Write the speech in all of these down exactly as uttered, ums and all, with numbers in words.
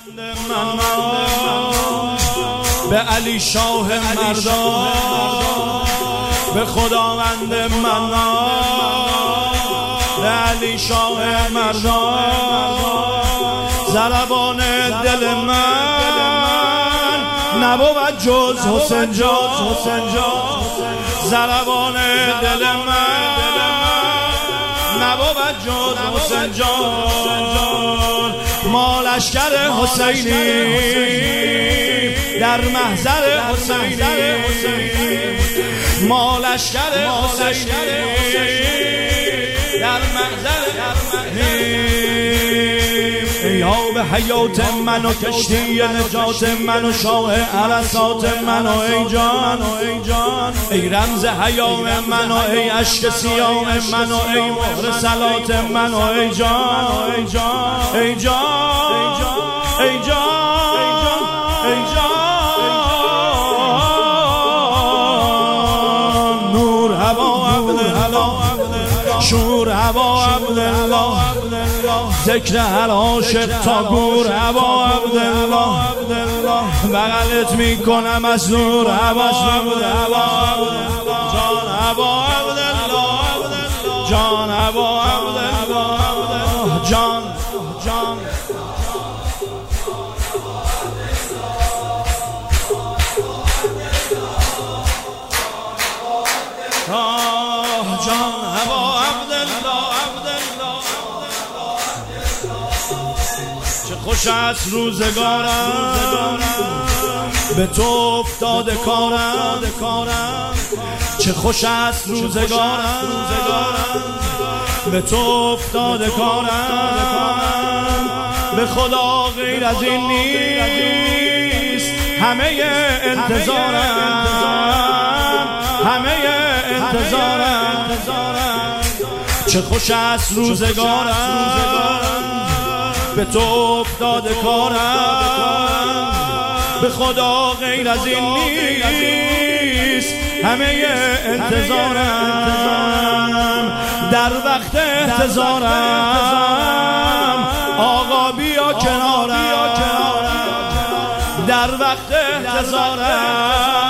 به علی شاه مردان، به خداوند منان، به علی شاه مردان. ضربان دل من نبود جز حسین جان، حسین جان. ضربان دل من نبود جز حسین جان. ما لشکر حسینی در محضر حسینی، ما لشکر حسینی در محضر حسینی. ای آب حیات من و کشتی نجات من و شاه عرصات من و ای جان، ای رمز حیام من و ای اشک سیام من و ای مهر صلات من و ای جان، ای جان، ای جان، ای جان، ای جان. نور هوا عبدالله، شور هوا عبدالله، ذکر هر عاشق تا گور هوا عبدالله. بغلت میکنم از نور هوا عبدالله، جان هوا عبدالله، جان هوا عبدالله، جان جان. جان هوا عبدالله، عبدالله. چه خوش است روزگارم به تو افتاده کارم، چه خوش است روزگارم به تو افتاده کارم. به خدا غیر از این نیست همه انتظارم، همه انتظارم. چه خوش است روزگارم به تو افتاده کارم. به خدا غیر از این نیست همه انتظارم. در وقت احتضارم آقا بیا کنارم، در وقت احتضارم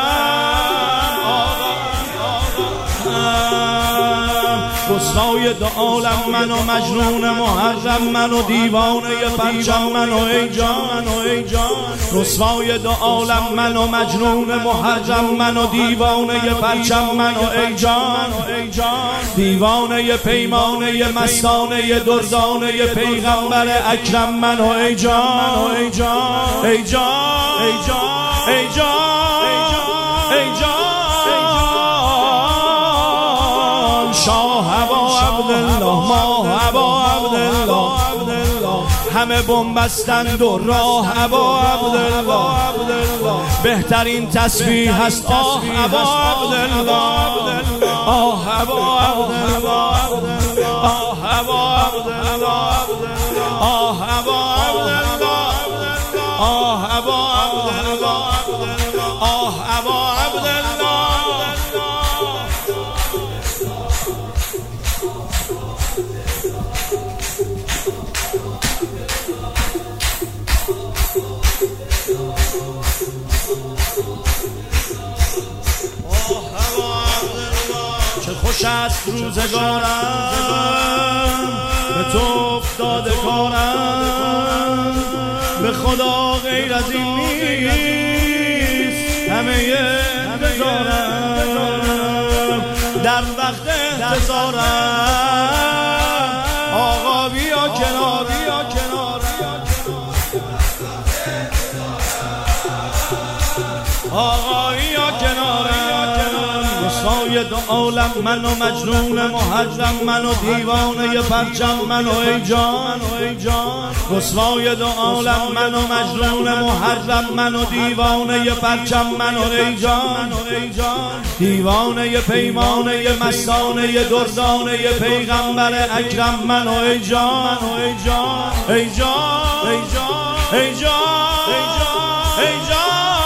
رسوای دو عالم من و مجنون محرم من و دیوانه پرچم من و ای جان، ای جان. رسوای دو عالم من و مجنون محرم من و دیوانه پرچم من و ای جان، ای جان. دیوانه پیمانه مستانه دردانه پیغمبر اکرم من و ای جان، ای جان، ای جان، ای جان، ای جان، ای جان. شاه هوا عبدالله، ما هوا عبدالله، همه بنبستند و راه هوا عبدالله. بهترین تسبیح هست آه هوا عبدالله، آه هوا عبدالله، آه هوا عبدالله، آه هوا عبدالله، آه هوا عبدالله، آه هوا عبدالله. چه خوش است روزگارم به تو افتاده کارم. به خدا غیر از این نیست همه انتظارم. در وقت انتظارم آقا بیا کنار، بیا کنار، آقا بیا کنار. رسوای دو عالم من و مجنون محرم من و دیوانه پرچم من و ای جان، ای جان. رسوای دو عالم من و مجنون محرم من و دیوانه پرچم من و ای جان، ای جان. دیوانه پیمانه مستانه دردانه پیغمبر اکرم من و ای جان، ای جان، ای جان، ای جان، ای جان، ای جان.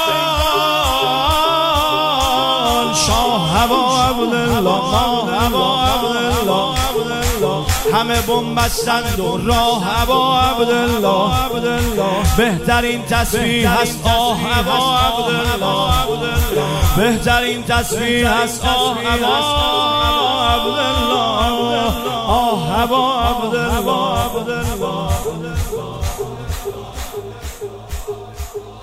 شاه هوا عبدالله، ما هوا عبدالله، همه بنبستند و راه هوا عبدالله. بهترین تسبیح هست آه ابا عبدالله، بهترین تسبیح هست آه ابا عبدالله، آه ابا عبدالله.